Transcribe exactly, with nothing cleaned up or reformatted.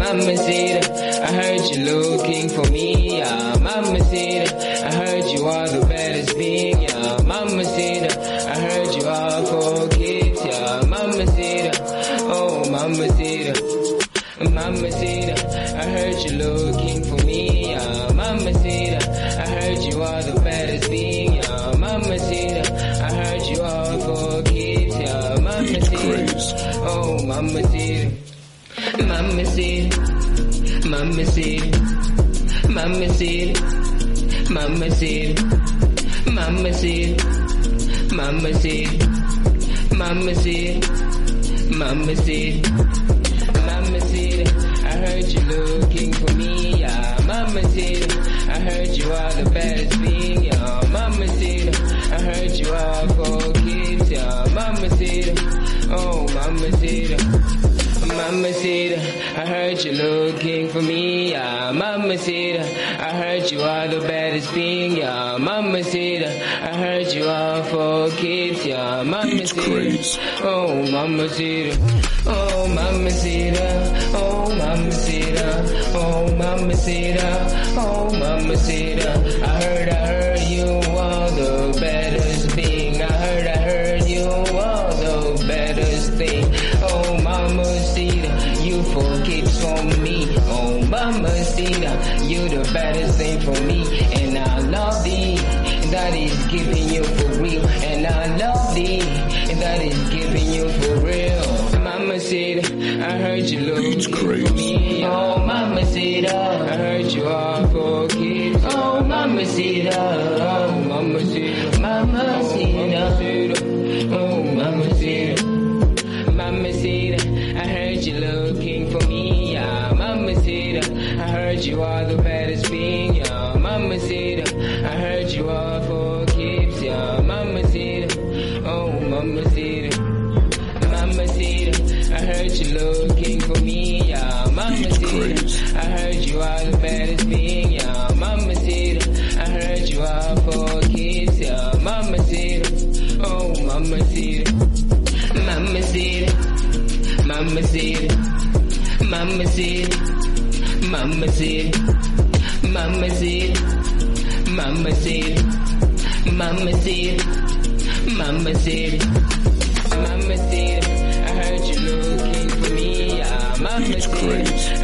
Mamacita, I heard you looking for me, yeah. Mamacita, I heard you are the baddest being, yeah. Mamacita, I heard you are for kids, yeah. Mamacita, oh Mamacita, Mamacita, I heard you looking for me, yeah. Mamacita, I heard you are the baddest being, yeah. Mamacita, I heard you are for kids, yeah. Mamacita, oh Mamacita, Mamacita, Mamacita, Mamacita, Mamacita, Mamacita, Mamacita, Mamacita, Mamacita, Mamacita, I heard you looking for me, yeah. Mamacita, I heard you are the baddest being, yeah. Mamacita, I heard you are for kids, yeah. Mamacita, oh Mamacita, Mamacita, I heard you looking for me, yeah. Mamacita, I heard you are the baddest being, yeah. Mamacita, I heard you are for kids, yeah. Mamacita, oh Mamacita, oh Mamacita, oh Mamacita, oh Mamacita, oh Mamacita, I heard, I heard you are the baddest being, I heard, I heard you are the baddest thing, oh Mamacita, you for kids for me, oh Mamacita, you the baddest thing for me, and I love thee, that is giving you for real, and I love thee, that is giving you for real. Mamacita, I heard you looking for me, oh Mamacita, I heard you are for kids, oh Mamacita, oh Mamacita, Mamacita, oh Mamacita, Mamacita, I heard you looking for me, yeah. Mamacita, I heard you are the baddest being, yeah. Mamacita, I heard you are for kids, yeah. Mamacita, oh Mamacita, Mamacita, I heard you looking for me, yeah. Mamacita, I heard you are the baddest being, yeah. Mamacita, I heard you are for kids, yeah. Mamacita, oh Mamacita, Mamacita, Mamacita, Mamacita, Mamacita, Mamacita, Mamacita, Mamacita, Mamacita, Mamacita, I heard you looking for me, yeah. Mamacita,